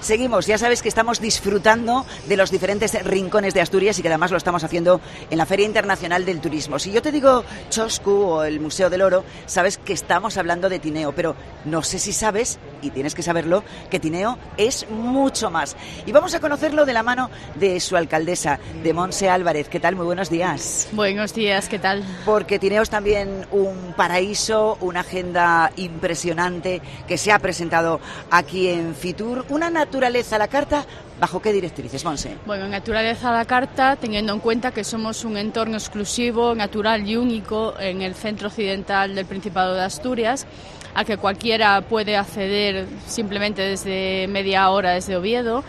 Seguimos, ya sabes que estamos disfrutando de los diferentes rincones de Asturias y que además lo estamos haciendo en la Feria Internacional del Turismo. Si yo te digo Choscu o el Museo del Oro, sabes que estamos hablando de Tineo, pero no sé si sabes, y tienes que saberlo, que Tineo es mucho más. Y vamos a conocerlo de la mano de su alcaldesa, de Montse Álvarez. ¿Qué tal? Muy buenos días. Buenos días, ¿qué tal? Porque Tineo es también un paraíso, una agenda impresionante que se ha presentado aquí en Fitur, una naturaleza a la carta. ¿Bajo qué directrices, Montse? Bueno, naturaleza a la carta, teniendo en cuenta que somos un entorno exclusivo, natural y único en el centro occidental del Principado de Asturias, a que cualquiera puede acceder simplemente desde media hora desde Oviedo.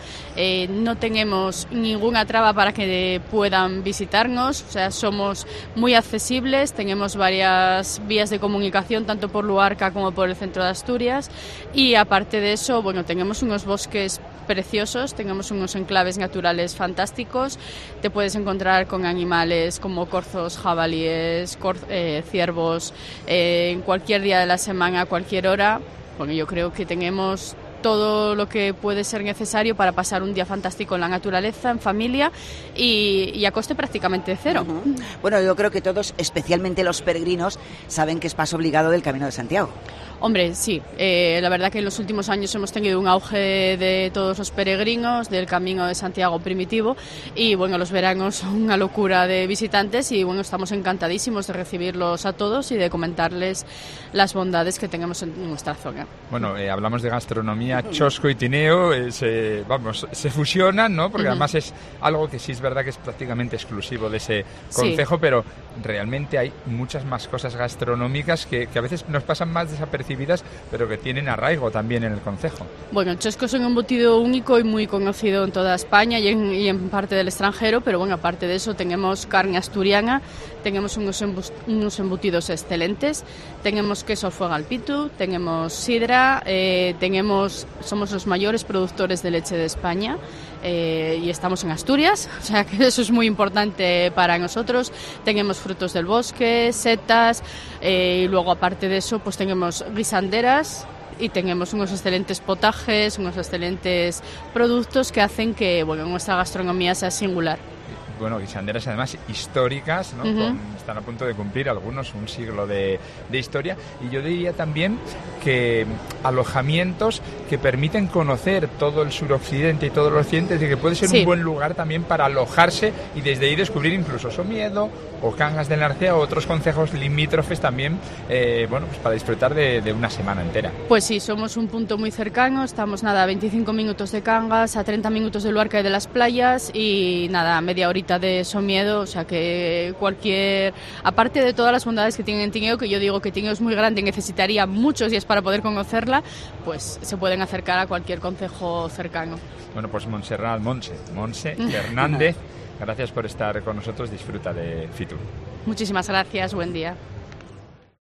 No tenemos ninguna traba para que puedan visitarnos, o sea, somos muy accesibles, tenemos varias vías de comunicación, tanto por Luarca como por el centro de Asturias, y aparte de eso, bueno, tenemos unos bosques preciosos, tenemos unos enclaves naturales fantásticos, te puedes encontrar con animales como corzos, jabalíes, ciervos, en cualquier día de la semana, a cualquier hora. Bueno, yo creo que tenemos todo lo que puede ser necesario para pasar un día fantástico en la naturaleza, en familia y a coste prácticamente cero. Uh-huh. Bueno, yo creo que todos, especialmente los peregrinos, saben que es paso obligado del Camino de Santiago. Hombre, sí, la verdad que en los últimos años hemos tenido un auge de todos los peregrinos del Camino de Santiago primitivo y bueno, los veranos son una locura de visitantes y bueno, estamos encantadísimos de recibirlos a todos y de comentarles las bondades que tenemos en nuestra zona. Bueno, hablamos de gastronomía, Choscu y Tineo se fusionan, ¿no? Porque además es algo que sí es verdad que es prácticamente exclusivo de ese concejo, sí. Pero realmente hay muchas más cosas gastronómicas que a veces nos pasan más desapercibidas, pero que tienen arraigo también en el concejo. Bueno, el Choscu es un embutido único y muy conocido en toda España y en parte del extranjero, pero bueno, aparte de eso tenemos carne asturiana, tenemos unos embutidos excelentes, tenemos queso al fuego al pitu, tenemos sidra, somos los mayores productores de leche de España y estamos en Asturias, o sea que eso es muy importante para nosotros. Tenemos frutos del bosque, setas y luego aparte de eso pues tenemos guisanderas y tenemos unos excelentes potajes, unos excelentes productos que hacen que bueno, nuestra gastronomía sea singular. Bueno, guisanderas además históricas, ¿no? Están a punto de cumplir algunos un siglo de historia, y yo diría también que alojamientos que permiten conocer todo el suroccidente y todo el occidente, y que puede ser un buen lugar también para alojarse y desde ahí descubrir incluso Somiedo o Cangas del Narcea o otros concejos limítrofes también, bueno, pues para disfrutar de una semana entera. Pues sí, somos un punto muy cercano, estamos a 25 minutos de Cangas, a 30 minutos de Luarca y de las playas y a media horita de Somiedo, o sea que aparte de todas las bondades que tiene Tineo, que yo digo que Tineo es muy grande y necesitaría muchos días para poder conocerla, pues se pueden acercar a cualquier concejo cercano. Montse Hernández, gracias por estar con nosotros, disfruta de Fitur. Muchísimas gracias, buen día.